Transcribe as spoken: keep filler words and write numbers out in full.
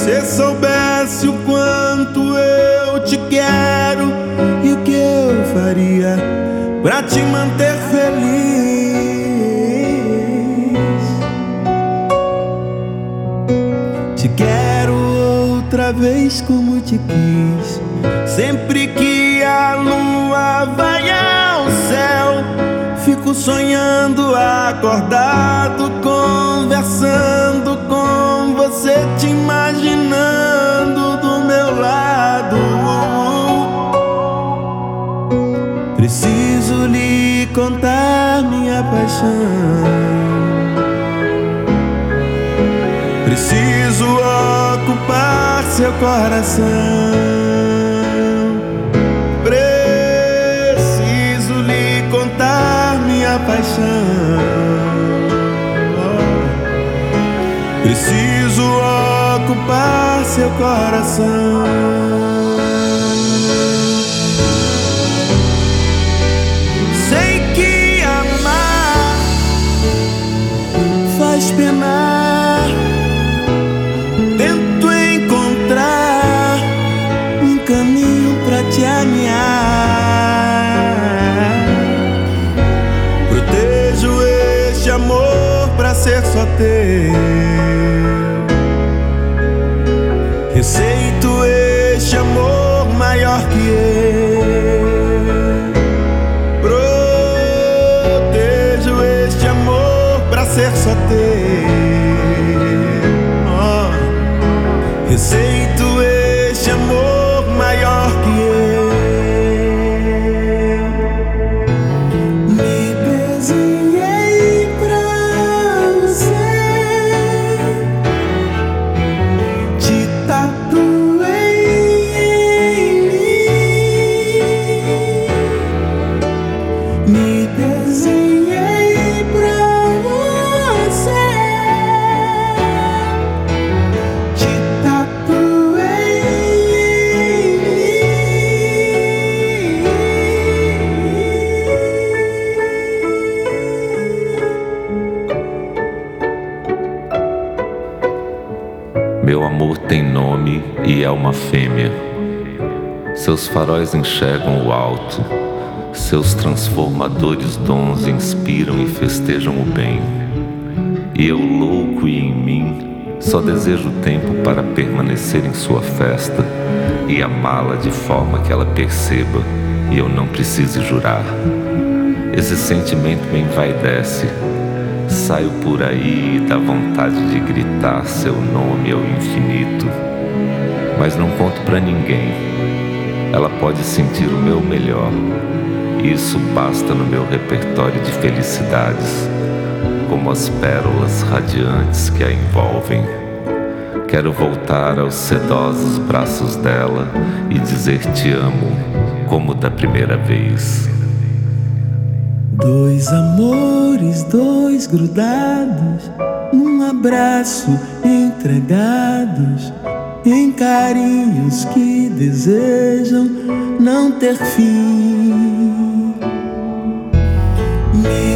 você soubesse o quanto eu te quero e o que eu faria pra te manter feliz. Te quero outra vez como te quis. Sempre que a lua vai ao céu, fico sonhando acordado, conversando com você, te imaginando do meu lado. Preciso lhe contar minha paixão. Preciso ocupar seu coração. Preciso lhe contar minha paixão. Preciso ocupar seu coração. Sei que amar faz penar. Tento encontrar um caminho pra te alinhar. Protejo este amor pra ser só teu. Receito este amor maior que eu. Protejo este amor pra ser só teu. Oh. Receito este amor maior que eu. Me desenhei pra você, te tatuei em mim. Me desenhei pra você, te tatuei em Meu amor tem nome e é uma fêmea. Seus faróis enxergam o alto. Seus transformadores dons inspiram e festejam o bem. E eu, louco e em mim, só desejo tempo para permanecer em sua festa e amá-la de forma que ela perceba e eu não precise jurar. Esse sentimento me envaidece. Saio por aí e dá vontade de gritar seu nome ao infinito. Mas não conto pra ninguém. Ela pode sentir o meu melhor. Isso basta no meu repertório de felicidades, como as pérolas radiantes que a envolvem. Quero voltar aos sedosos braços dela e dizer te amo, como da primeira vez. Dois amores, dois grudados, num abraço entregados, em carinhos que desejam não ter fim. Me